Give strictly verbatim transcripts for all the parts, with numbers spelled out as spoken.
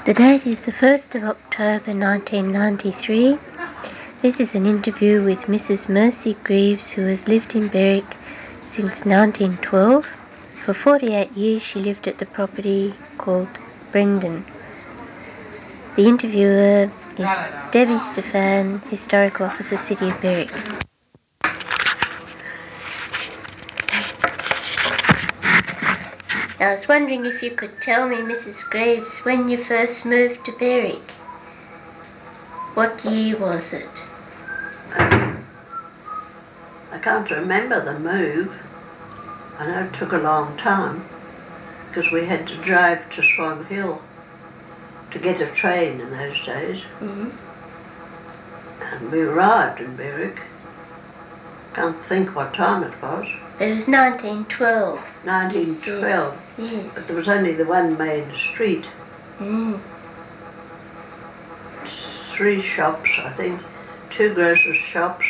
The date is the first of October nineteen ninety-three. This is an interview with Missus Mercy Greaves, who has lived in Berwick since nineteen twelve. For forty-eight years she lived at the property called Brendan. The interviewer is Debbie Stefan, Historical Officer, City of Berwick. I was wondering if you could tell me, Missus Greaves, when you first moved to Berwick. What year was it? Um, I can't remember the move. I know it took a long time because we had to drive to Swan Hill to get a train in those days. Mm-hmm. And we arrived in Berwick. Can't think what time it was. It was nineteen twelve. nineteen twelve. Yes. But there was only the one main street. Mm. Three shops, I think. Two grocers' shops.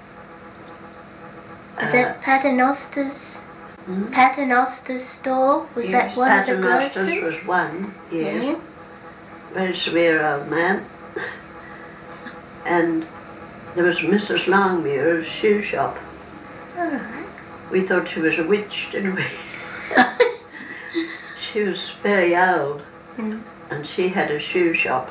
Was uh, that Paternoster's? Hmm? Paternoster's store? Was yes, that one of the grocers? Paternoster's was one, yes. Yeah. Very severe old man. And there was Missus Longmuir's shoe shop. All right. We thought she was a witch, didn't we? She was very old, Mm. and she had a shoe shop.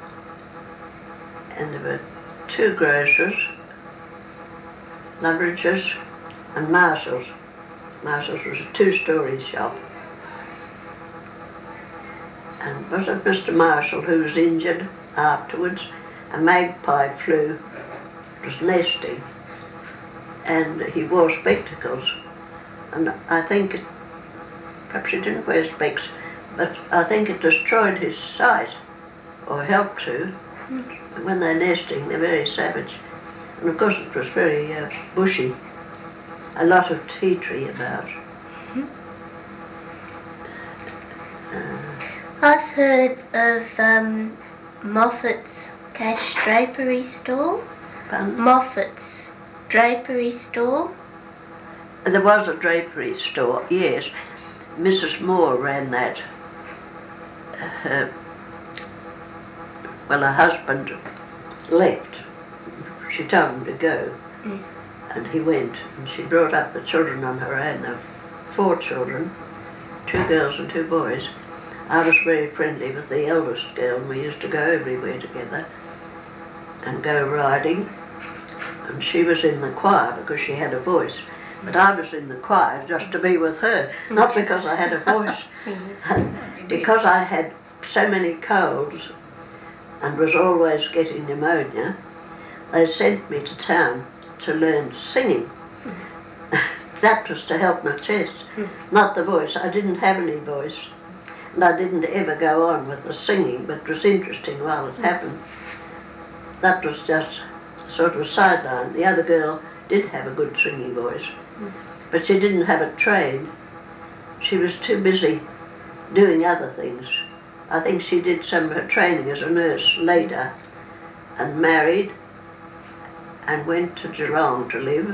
And there were two grocers, Loveridge's and Marshall's. Marshall's was a two-storey shop. And was it Mister Marshall who was injured afterwards? A magpie flew. It was nesting. And he wore spectacles. And I think, it, perhaps he didn't wear specs, but I think it destroyed his sight, or helped to. Mm. When they're nesting, they're very savage. And of course it was very uh, bushy. A lot of tea tree about. Mm-hmm. Uh, I've heard of um, Moffat's cash drapery store. pardon? Moffat's drapery store. There was a drapery store, yes. Missus Moore ran that. Her, well, her husband left. She told him to go. Mm. And he went, and she brought up the children on her own. There were four children, two girls and two boys. I was very friendly with the eldest girl, and we used to go everywhere together and go riding. And she was in the choir because she had a voice. But I was in the choir just to be with her, not because I had a voice. Because I had so many colds and was always getting pneumonia, they sent me to town to learn singing. That was to help my chest, not the voice. I didn't have any voice, and I didn't ever go on with the singing, but it was interesting while it happened. That was just sort of a sideline. The other girl did have a good singing voice, but she didn't have it trained. She was too busy doing other things. I think she did some of her training as a nurse later and married and went to Geelong to live.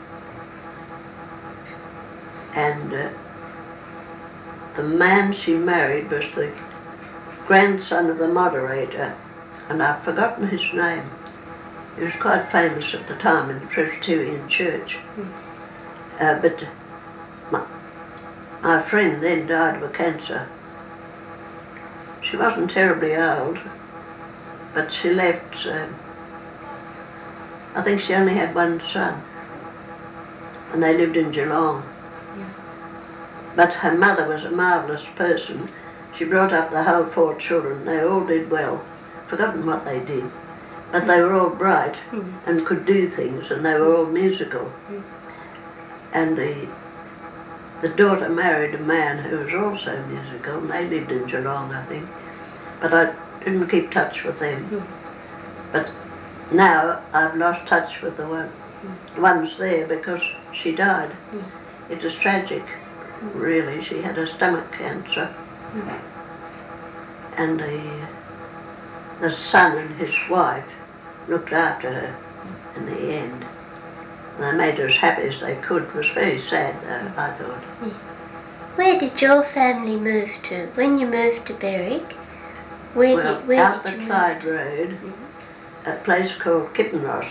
And uh, the man she married was the grandson of the moderator, and I've forgotten his name. He was quite famous at the time in the Presbyterian Church. Mm. Uh, but my, my friend then died of a cancer. She wasn't terribly old, but she left, um, I think she only had one son, and they lived in Geelong. Yeah. But her mother was a marvellous person. She brought up the whole four children. They all did well. Forgotten what they did. But they were all bright mm. and could do things, and they were all musical. Mm. And the the daughter married a man who was also musical, and they lived in Geelong, I think. But I didn't keep touch with them. Mm. But now I've lost touch with the one, mm. ones there because she died. Mm. It was tragic, mm. really. She had a stomach cancer. Mm. And the, the son and his wife looked after her in the end. And they made her as happy as they could. It was very sad, though, I thought. Yeah. Where did your family move to? When you moved to Berwick, Where well, did, where out did the you move? Clyde Road, a place called Kippenross.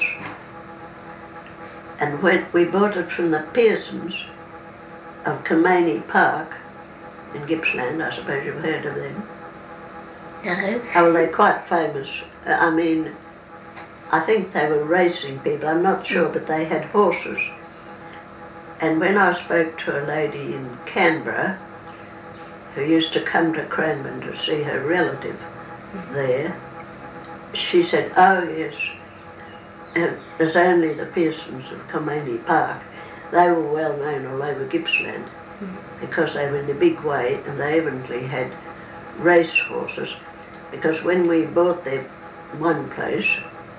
And when we bought it from the Pearsons of Kilmany Park in Gippsland, I suppose you've heard of them. No. Oh, well, they're quite famous. Uh, I mean, I think they were racing people, I'm not sure, but they had horses. And when I spoke to a lady in Canberra, who used to come to Cranbourne to see her relative there, she said, oh yes, uh, there's only the Pearsons of Kilmany Park. They were well known all over Gippsland because they were in a big way, and they evidently had race horses, because when we bought their one place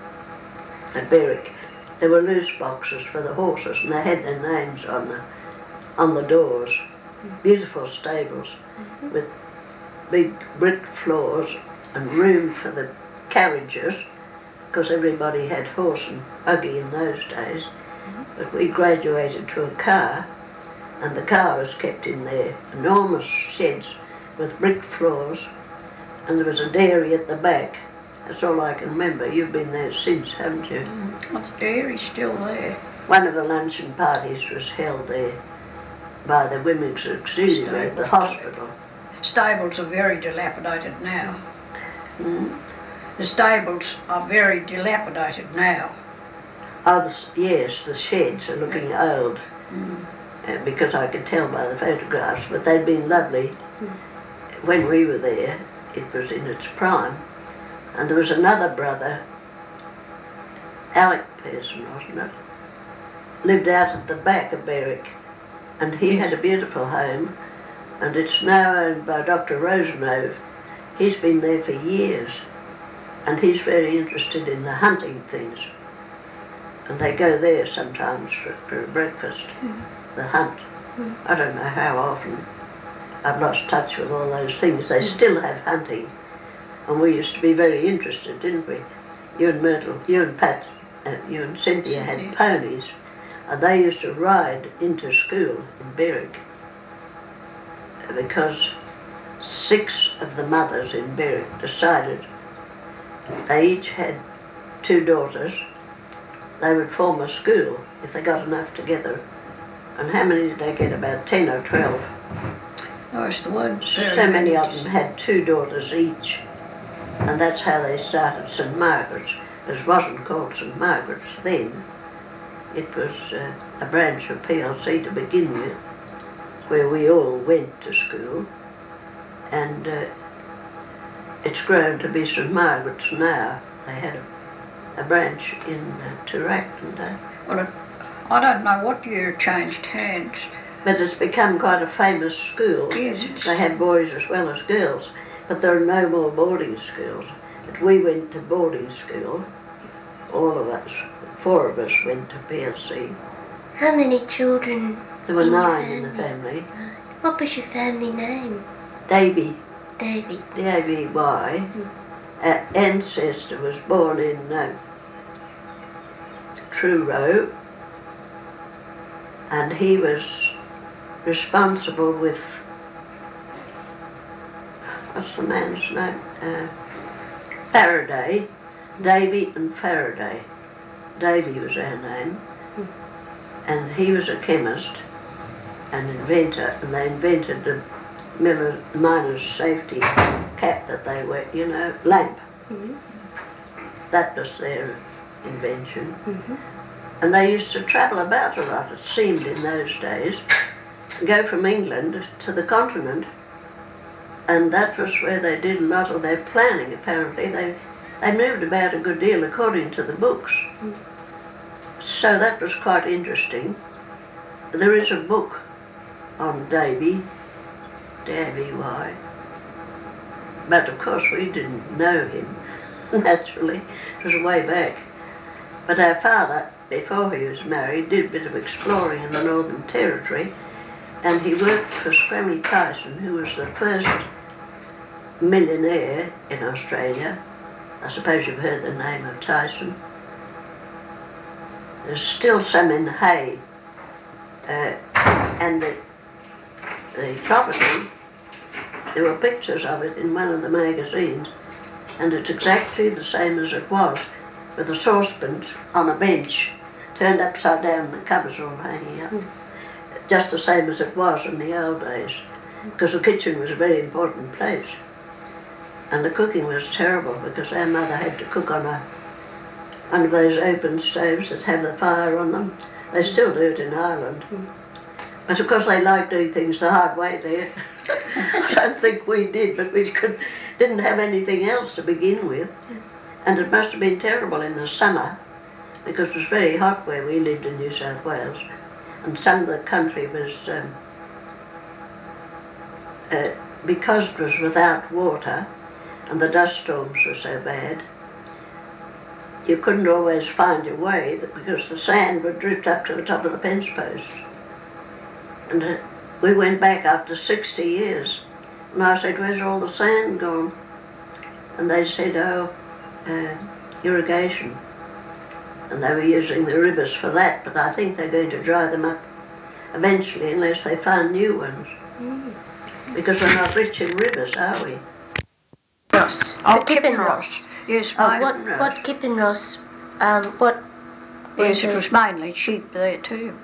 at Berwick, there were loose boxes for the horses, and they had their names on the on the doors. Beautiful stables with big brick floors and room for the carriages, because everybody had horse and buggy in those days. But we graduated to a car, and the car was kept in there. Enormous sheds with brick floors, and there was a dairy at the back. That's all I can remember. You've been there since, haven't you? Well, the dairy's still there. One of the luncheon parties was held there by the Women's Auxiliary at the hospital. Stables are very dilapidated now. Mm. The stables are very dilapidated now. Oh, the, yes, the sheds are looking old, Mm. uh, because I could tell by the photographs, but they'd been lovely. When we were there, it was in its prime. And there was another brother, Alec Pearson, wasn't it? Lived out at the back of Berwick, and he had a beautiful home, and it's now owned by Doctor Rosenove. He's been there for years, and he's very interested in the hunting things. And they go there sometimes for, for breakfast, mm. the hunt. Mm. I don't know how often. I've lost touch with all those things. They mm. still have hunting. And we used to be very interested, didn't we? You and Myrtle, you and Pat, uh, you and Cynthia, Cynthia had ponies, and they used to ride into school in Berwick, because six of the mothers in Berwick decided they each had two daughters. They would form a school if they got enough together. And how many did they get? About ten or twelve. Oh, it's the one. So many of them had two daughters each. And that's how they started St Margaret's. It wasn't called St Margaret's then. It was uh, a branch of P L C to begin with, where we all went to school. And uh, it's grown to be St Margaret's now. They had a a branch in uh, Toorak, and uh, well, it, I don't know what year it changed hands. But it's become quite a famous school. Yes, it's... They have boys as well as girls, but there are no more boarding schools. But we went to boarding school, all of us, four of us went to P L C. How many children? There were in nine your in the family. What was your family name? Davy. Davy. D A V Y. Mm. Our ancestor was born in uh, Truro, and he was responsible with, what's the man's name? Uh, Faraday, Davy and Faraday. Davy was our name, mm. and he was a chemist, an inventor, and they invented the Miller miner's safety cap that they wear, you know, lamp. Mm-hmm. That was their invention. Mm-hmm. And they used to travel about a lot, it seemed in those days, go from England to the continent, and that was where they did a lot of their planning, apparently. They, they moved about a good deal according to the books. Mm-hmm. So that was quite interesting. There is a book on Davy, D A V Y. But of course we didn't know him, naturally. It was way back. But our father, before he was married, did a bit of exploring in the Northern Territory, and he worked for Scrammy Tyson, who was the first millionaire in Australia. I suppose you've heard the name of Tyson. There's still some in Hay, uh, and the, the property, there were pictures of it in one of the magazines. and it's exactly the same as it was, with the saucepans on a bench, turned upside down, the covers all hanging up. Mm. Just the same as it was in the old days, because the kitchen was a very important place. And the cooking was terrible, because our mother had to cook on a, one of those open stoves that have the fire on them. They still do it in Ireland. Mm. But of course they like doing things the hard way there. I don't think we did, but we could, didn't have anything else to begin with. And it must have been terrible in the summer, because it was very hot where we lived in New South Wales. And some of the country was, um, uh, because it was without water and the dust storms were so bad, you couldn't always find your way because the sand would drift up to the top of the fence post. And uh, we went back after sixty years, and I said, "Where's all the sand gone?" And they said, "Oh, uh, irrigation." And they were using the rivers for that, but I think they're going to dry them up eventually unless they find new ones. Mm. Because we're not rich in rivers, are we? Ross. Oh, the Kippenross. Yes, oh, what, what Kippenross, um, what... Yes, it was mainly sheep there too.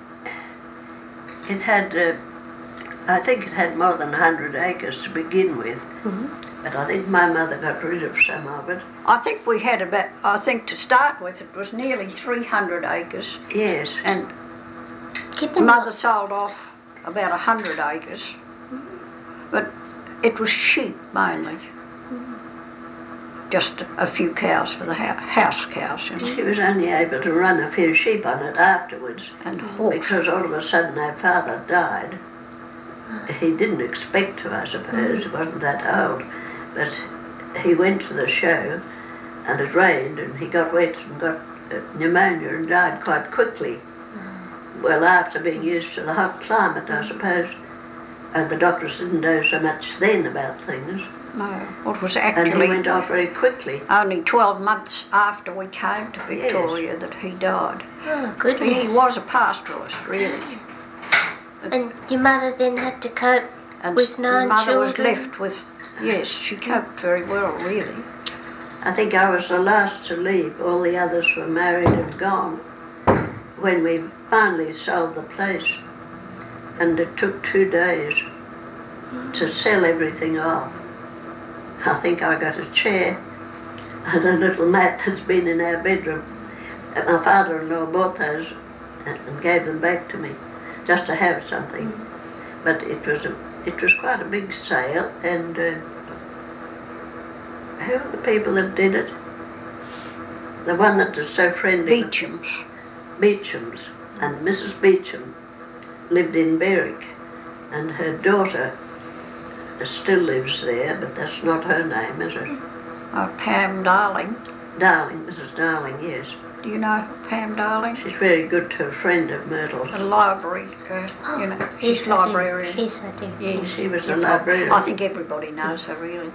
It had, uh, I think it had more than one hundred acres to begin with, mm-hmm. but I think my mother got rid of some of it. I think we had about, I think to start with it was nearly three hundred acres. Yes. And Kippenross. Mother sold off about one hundred acres, mm-hmm. but it was sheep mainly. Mm-hmm. Just a few cows for the house cows. You know. She was only able to run a few sheep on it afterwards. And horse. Because all of a sudden our father died. He didn't expect to, I suppose, he wasn't that old. But he went to the show and it rained and he got wet and got pneumonia and died quite quickly. Well, after being used to the hot climate, I suppose. And the doctors didn't know so much then about things. No, what was actually... And he went off very quickly. Only twelve months after we came to Victoria yes. that he died. Oh, goodness. He was a pastoralist, really. And your mother then had to cope and with nine mother children? was left with... Yes, she coped very well, really. I think I was the last to leave. All the others were married and gone when we finally sold the place. And it took two days to sell everything off. I think I got a chair and a little mat that's been in our bedroom. And my father-in-law bought those and gave them back to me, just to have something. Mm-hmm. But it was a, it was quite a big sale, and uh, who were the people that did it? The one that was so friendly. Beecham's. Beecham's, and Missus Beecham lived in Berwick, and her daughter still lives there, but that's not her name, is it? Uh, Pam Darling. Darling, Missus Darling, yes. Do you know Pam Darling? She's very good to a friend of Myrtle's. A library, uh, oh, you know, yes, she's librarian. Yes, I do. Yes, she was a librarian. I think everybody knows her, really.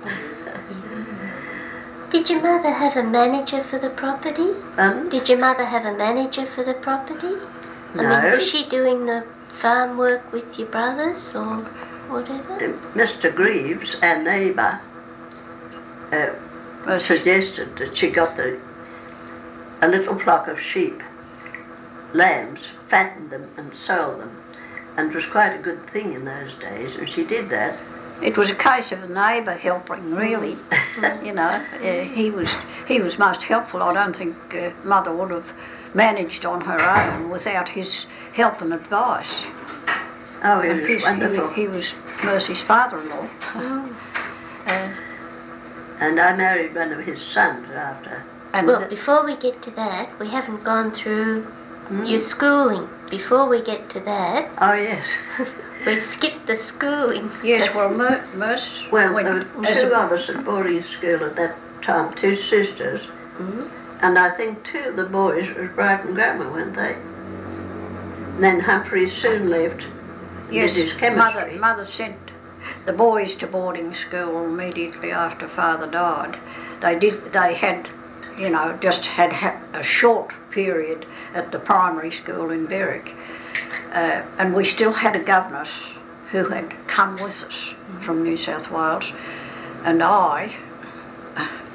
Did your mother have a manager for the property? Um? Did your mother have a manager for the property? No. I mean, was she doing the farm work with your brothers or whatever? Uh, Mister Greaves, our neighbour, uh, well, suggested that she got the a little flock of sheep, lambs, fattened them and sold them. And it was quite a good thing in those days, and she did that. It was a case of a neighbour helping, really. You know, uh, he was he was most helpful. I don't think uh, Mother would have managed on her own without his help and advice. Oh, he and was his, wonderful. He, he was Mercy's father-in-law. Oh. uh, and I married one of his sons after. And well, before we get to that, we haven't gone through mm. your schooling. Before we get to that... Oh, yes. We've skipped the schooling. Yes, well, Mer- Mercy... Well, there were two of us at boarding school at that time, two sisters. Mm-hmm. And I think two of the boys were Brighton Grammar, weren't they? And then Humphrey soon left. Yes, did his chemistry. Mother, Mother sent the boys to boarding school immediately after Father died. They did. They had, you know, just had ha- a short period at the primary school in Berwick, uh, and we still had a governess who had come with us mm-hmm. from New South Wales, and I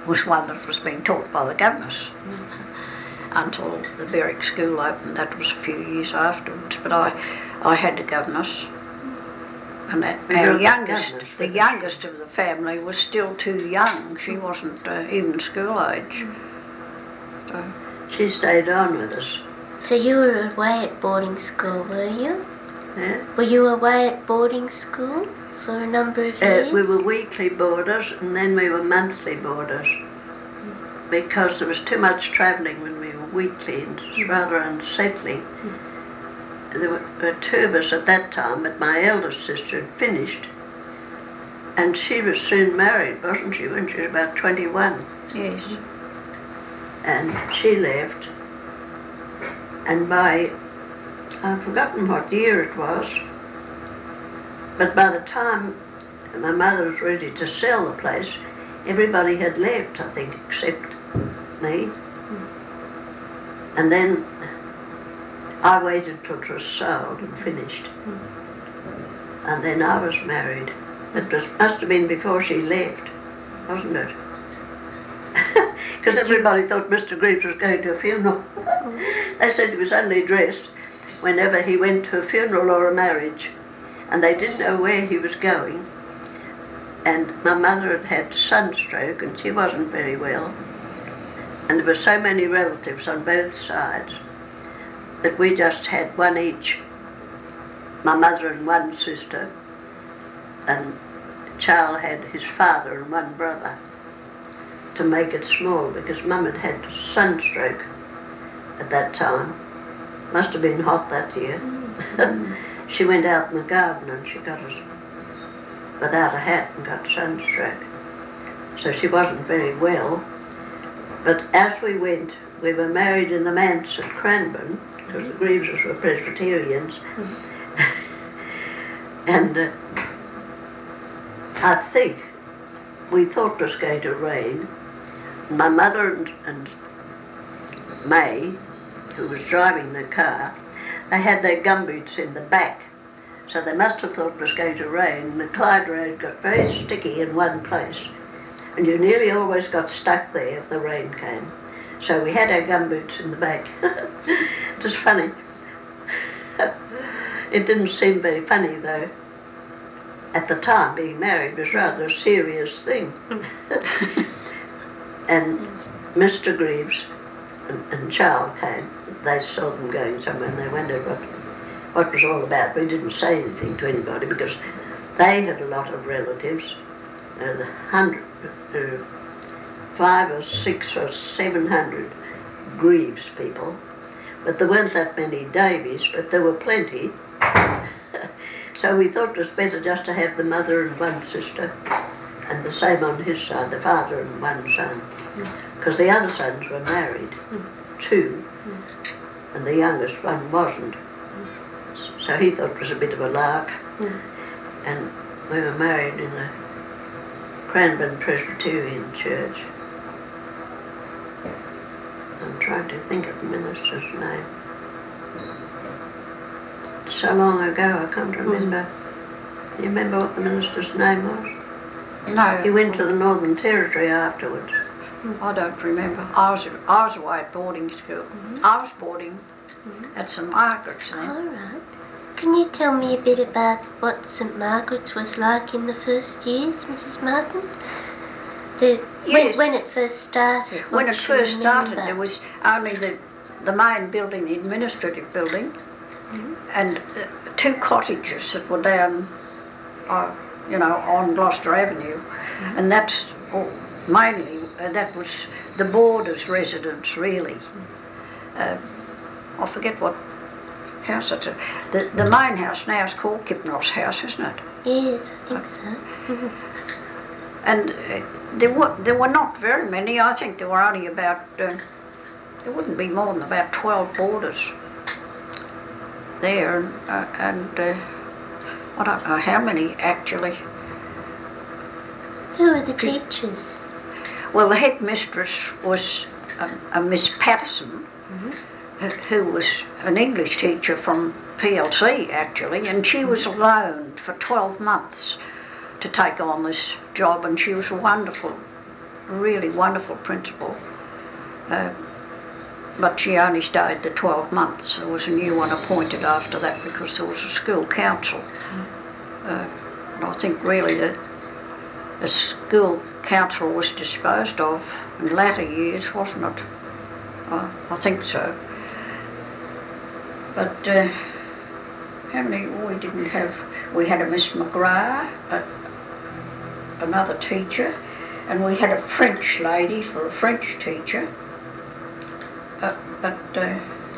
was one that was being taught by the governess until the Berwick School opened. That was a few years afterwards. But I, I had the governess, and that, our youngest, the youngest of the family was still too young. She wasn't uh, even school age. So. She stayed on with us. So you were away at boarding school, were you? Yeah. Were you away at boarding school for a number of years? Uh, we were weekly boarders and then we were monthly boarders because there was too much travelling when we were weekly and it was rather unsettling. There were, there were two of us at that time, but my eldest sister had finished and she was soon married, wasn't she, when she was about twenty-one? Yes. And she left, and by, I've forgotten what year it was, but by the time my mother was ready to sell the place, everybody had left, I think, except me. And then I waited till it was sold and finished. And then I was married. It was, must have been before she left, wasn't it? Because everybody thought Mister Greaves was going to a funeral. They said he was only dressed whenever he went to a funeral or a marriage, and they didn't know where he was going. And my mother had had sunstroke and she wasn't very well, and there were so many relatives on both sides that we just had one each, my mother and one sister, and Charles had his father and one brother, to make it small, because Mum had had sunstroke at that time. Must have been hot that year. Mm. She went out in the garden and she got us without a hat and got sunstroke. So she wasn't very well. But as we went, we were married in the manse at Cranbourne, because the Greaveses were Presbyterians. Mm. and uh, I think we thought it was going to rain. My mother and, and May, who was driving the car, they had their gumboots in the back. So they must have thought it was going to rain. The Clyde Road got very sticky in one place, and you nearly always got stuck there if the rain came. So we had our gumboots in the back. It was funny. It didn't seem very funny though. At the time, being married was rather a serious thing. And Mister Greaves and, and Charles came. They saw them going somewhere and they wondered what, what it was all about. We didn't say anything to anybody because they had a lot of relatives. There were a hundred, uh, five or six or seven hundred Greaves people. But there weren't that many Davies, but there were plenty. So we thought it was better just to have the mother and one sister, and the same on his side, the father and one son. Because the other sons were married, two, and the youngest one wasn't. So he thought it was a bit of a lark. And we were married in the Cranbourne Presbyterian Church. I'm trying to think of the minister's name. It's so long ago I can't remember. Do you remember what the minister's name was? No. He went to the Northern Territory afterwards. I don't remember. I was I was away at boarding school. Mm-hmm. I was boarding mm-hmm. at St Margaret's then. All right. Can you tell me a bit about what St Margaret's was like in the first years, Missus Martin? The, yes. when, when it first started? When it first started, there was only the the main building, the administrative building, mm-hmm. and uh, two cottages that were down, uh, you know, on Gloucester Avenue, mm-hmm. and that's oh, mainly uh, that was the boarders' residence, really. Uh, I forget what house it's a. The the main house now is called Kipnell's house, isn't it? Yes, I think so. And uh, there were there were not very many. I think there were only about uh, there wouldn't be more than about twelve boarders there, and, uh, and uh, I don't know how many actually. Who were the teachers? Well, the headmistress was a, a Miss Patterson, mm-hmm. who, who was an English teacher from P L C actually, and she was loaned for twelve months to take on this job, and she was wonderful. really wonderful principal. Uh, but she only stayed the twelve months. There was a new one appointed after that because there was a school council. Uh, and I think really that the school council was disposed of in latter years, wasn't it? I, I think so. But uh, how many, we didn't have, we had a Miss McGrath, a, another teacher, and we had a French lady for a French teacher. Uh, but uh,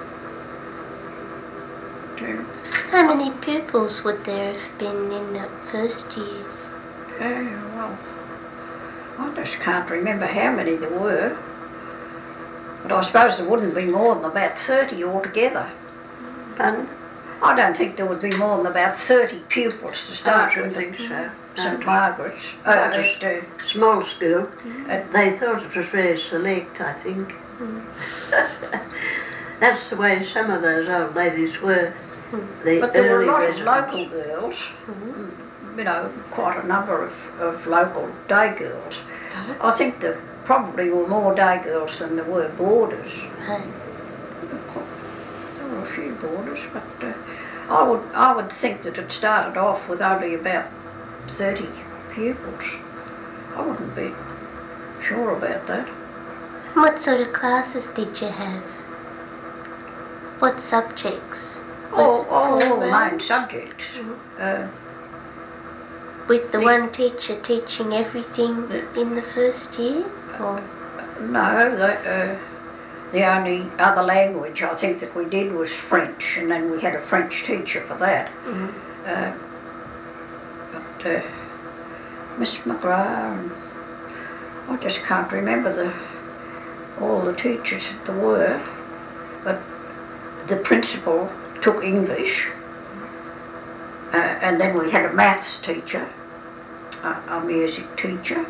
to, How many pupils would there have been in the first years? uh, well, I just can't remember how many there were. But I suppose there wouldn't be more than about thirty altogether. Pardon? I don't think there would be more than about thirty pupils to I start don't with. think so. St No. Margaret's. Uh, That was- at, uh, Small school. at, They thought it was very select, I think. Mm. That's the way some of those old ladies were. The but there were early a lot of residents. local girls, you know, quite a number of, of local day girls. I think there probably were more day girls than there were boarders. Right. There were a few boarders, but uh, I would I would think that it started off with only about thirty pupils. I wouldn't be sure about that. What sort of classes did you have? What subjects? Was All, it all, full all the round? main subjects. Uh, With the the- one teacher teaching everything in the first year? Or no, the, uh, the only other language I think that we did was French, and then we had a French teacher for that. Uh, but uh, Miss McGrath, and I just can't remember the all the teachers that there were, but the principal took English, uh, and then we had a maths teacher, a, a music teacher.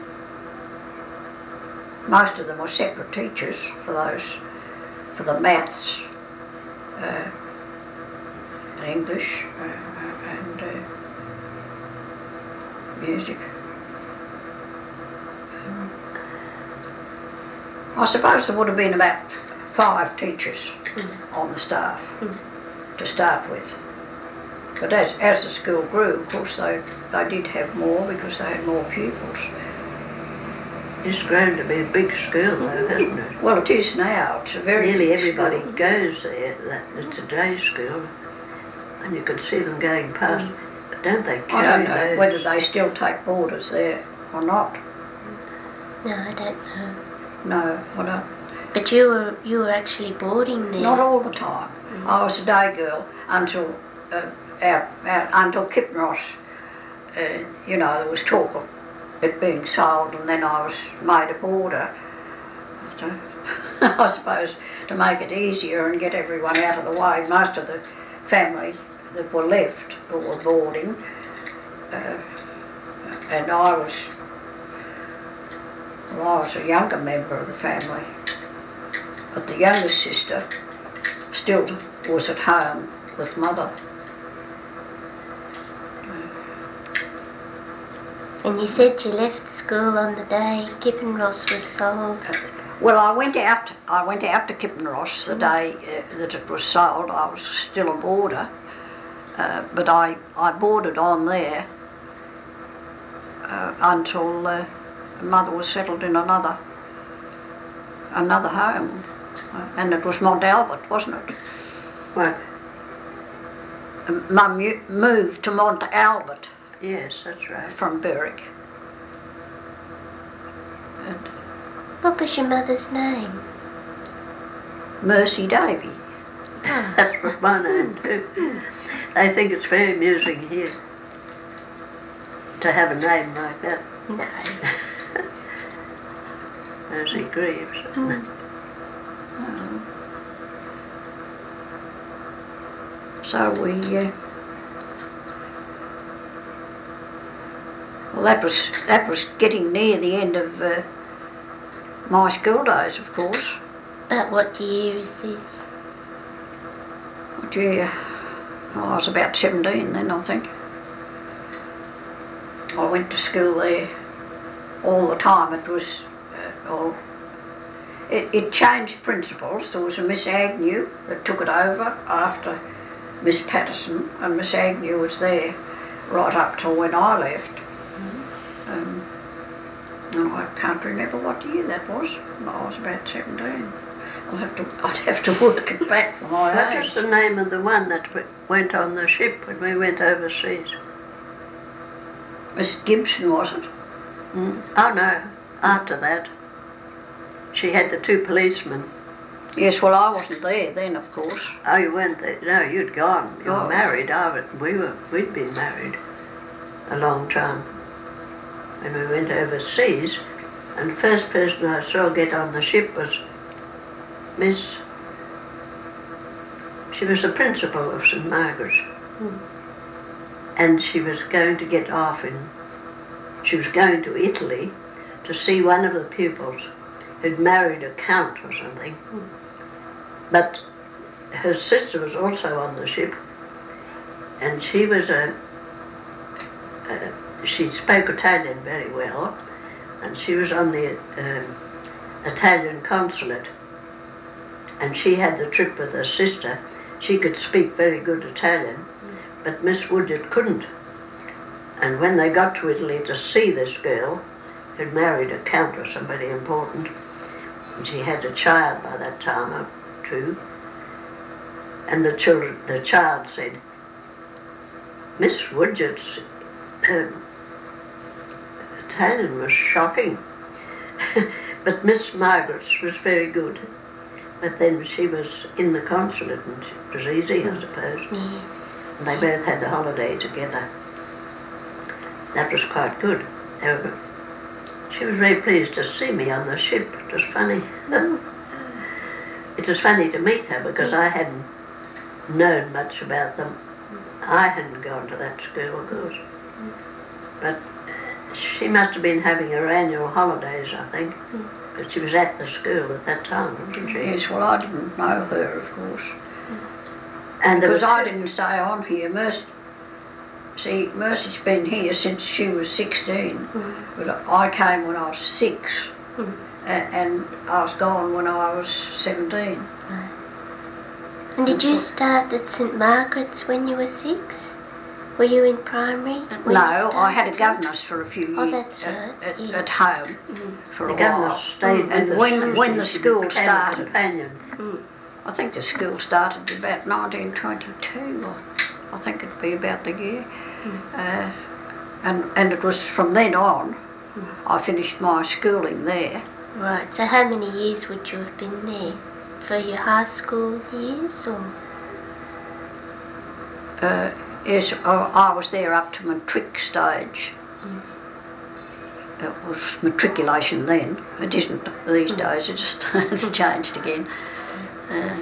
Most of them were separate teachers for those, for the maths, uh, and English, uh, and uh, music. I suppose there would have been about five teachers on the staff to start with. But as, as the school grew, of course, they, they did have more because they had more pupils. It's grown to be a big school though, hasn't it? Well, it is now. It's a very Nearly big everybody school. goes there. That, it's a day school. And you can see them going past. But don't they I carry don't know loads? whether they still take boarders there or not. no, I don't know. No, I don't. But you were you were actually boarding there. Not all the time. I was a day girl until uh, out, out, until Kippenross. Uh, you know, there was talk of it being sold, and then I was made a boarder. So, I suppose to make it easier and get everyone out of the way. Most of the family that were left or were boarding, uh, and I was. Well, I was a younger member of the family. But the youngest sister still was at home with mother. And you said you left school on the day Kippenross was sold. Well, I went out. I went out to Kippenross the day uh, that it was sold. I was still a boarder, uh, but I I boarded on there uh, until uh, mother was settled in another another home, uh, and it was Mont Albert, wasn't it? What? Mum mu- moved to Mont Albert Yes, that's right. from Berwick. And What was your mother's name? Mercy Davy. That's what my name too. I think it's very amusing here to have a name like that. No. Mercy Greaves. So we, uh, well, that was that was getting near the end of uh, my school days, of course. But what year is this? Gee, well, I was about seventeen then, I think. I went to school there all the time. It was uh, or it, it changed principals. There was a Miss Agnew that took it over after Miss Patterson, and Miss Agnew was there right up till when I left. Mm-hmm. um, and I can't remember what year that was. I was about seventeen. I'll have to, I'd have to work it back for my What age. was the name of the one that w- went on the ship when we went overseas? Miss Gibson, was it? Mm. Oh no, after that. She had the two policemen. Yes, well I wasn't there then, of course. Oh, you weren't there? No, you'd gone. You were Oh. married. I was, we were, we'd been married a long time. When we went overseas, and the first person I saw get on the ship was Miss, she was the principal of St Margaret's. Mm. And she was going to get off in, she was going to Italy to see one of the pupils who'd married a count or something. Mm. But her sister was also on the ship, and she was a, a she spoke Italian very well, and she was on the um, Italian consulate, and she had the trip with her sister. She could speak very good Italian, but Miss Woodgett couldn't. And when they got to Italy to see this girl, who'd married a count or somebody important, and she had a child by that time, or two, and the children, the child said, Miss Woodgett's um, Italian was shocking, but Miss Margaret's was very good. But then she was in the consulate and it was easy, I suppose. Yeah. And they both had the holiday together. That was quite good. However, she was very pleased to see me on the ship. It was funny. It was funny to meet her because I hadn't known much about them. I hadn't gone to that school, of course. But she must have been having her annual holidays, I think. But she was at the school at that time, wasn't she? Yes, well I didn't know her, of course. And there Because were I two- didn't stay on here. Mercy, see, Mercy's been here since she was sixteen, Mm. but I came when I was six, Mm. a- and I was gone when I was seventeen. And did you start at St Margaret's when you were six? Were you in primary? when you No, I had a started? governess for a few years Oh, that's at, right, at, yeah. at home Mm. for the a governess while. stayed with And us when- Susie. when the She school became started. a companion. I think the school started about nineteen twenty-two, or I think it'd be about the year. Uh, and, and it was from then on, I finished my schooling there. Right, so how many years would you have been there? For your high school years or? Uh, yes, uh, I was there up to matric stage. It was matriculation then. It isn't these days, it's, it's changed again. Uh,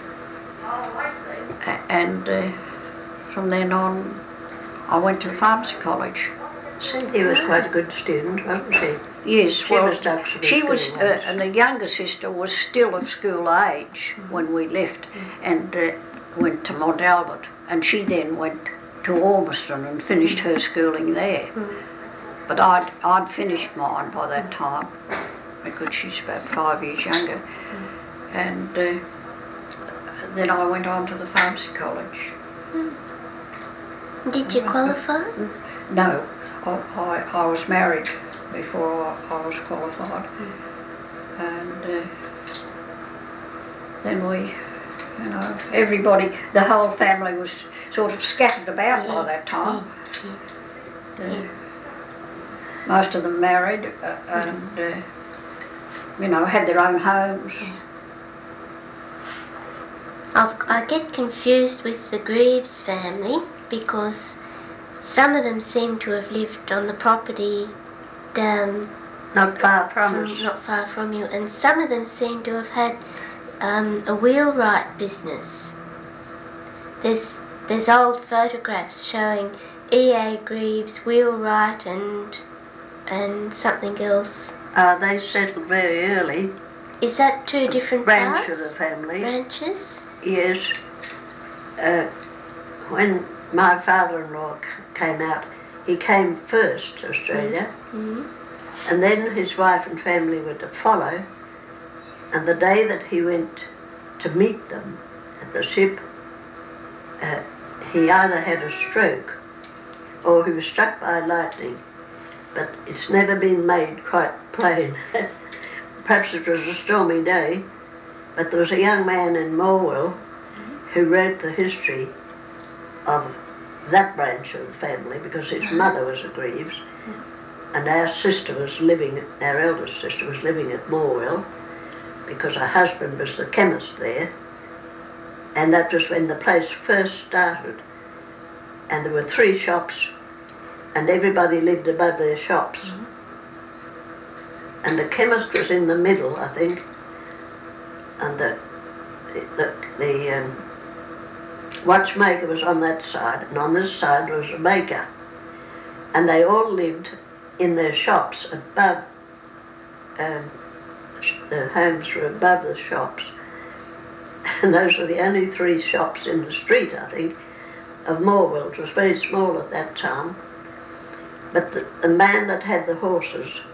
a- and uh, from then on, I went to pharmacy college. Cynthia was quite a good student, wasn't she? Yes, She well, was stuck to the she school was, uh, once. and the younger sister was still of school age when we left, and uh, went to Mont Albert, and she then went to Ormiston and finished her schooling there. But I'd, I'd finished mine by that time, because she's about five years younger. And uh, then I went on to the pharmacy college. Did you qualify? No, I, I, I was married before I, I was qualified. And uh, then we, you know, everybody, the whole family was sort of scattered about by that time. Uh, most of them married uh, and, uh, you know, had their own homes. I've, I get confused with the Greaves family because some of them seem to have lived on the property down Not far from from, us. not far from you, and some of them seem to have had um, a wheelwright business. There's there's old photographs showing E A Greaves, wheelwright, and and something else. Uh, they settled very early. Is that two different Branch parts? of the family. Branches? Yes. Uh, when my father-in-law c- came out, he came first to Australia, Mm-hmm. And then his wife and family were to follow, and the day that he went to meet them at the ship, uh, he either had a stroke or he was struck by lightning, but it's never been made quite plain. Perhaps it was a stormy day, but there was a young man in Morwell who wrote the history of that branch of the family because his mother was a Greaves, and our sister was living, our eldest sister was living at Morwell because her husband was the chemist there, and that was when the place first started. And there were three shops, and everybody lived above their shops. Mm-hmm. And the chemist was in the middle, I think, and the the, the um, watchmaker was on that side, and on this side was a baker. And they all lived in their shops above, um, the homes were above the shops. And those were the only three shops in the street, I think, of Morwell. It was very small at that time. But the, the man that had the horses